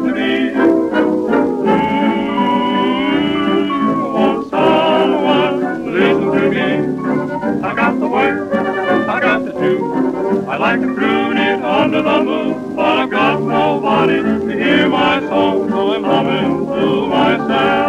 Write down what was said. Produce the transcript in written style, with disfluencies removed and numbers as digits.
to be. Won't someone listen to me? I got the work, I got the do. I like to croon it under the moon, but I've got nobody to hear my song, so I'm humming to myself.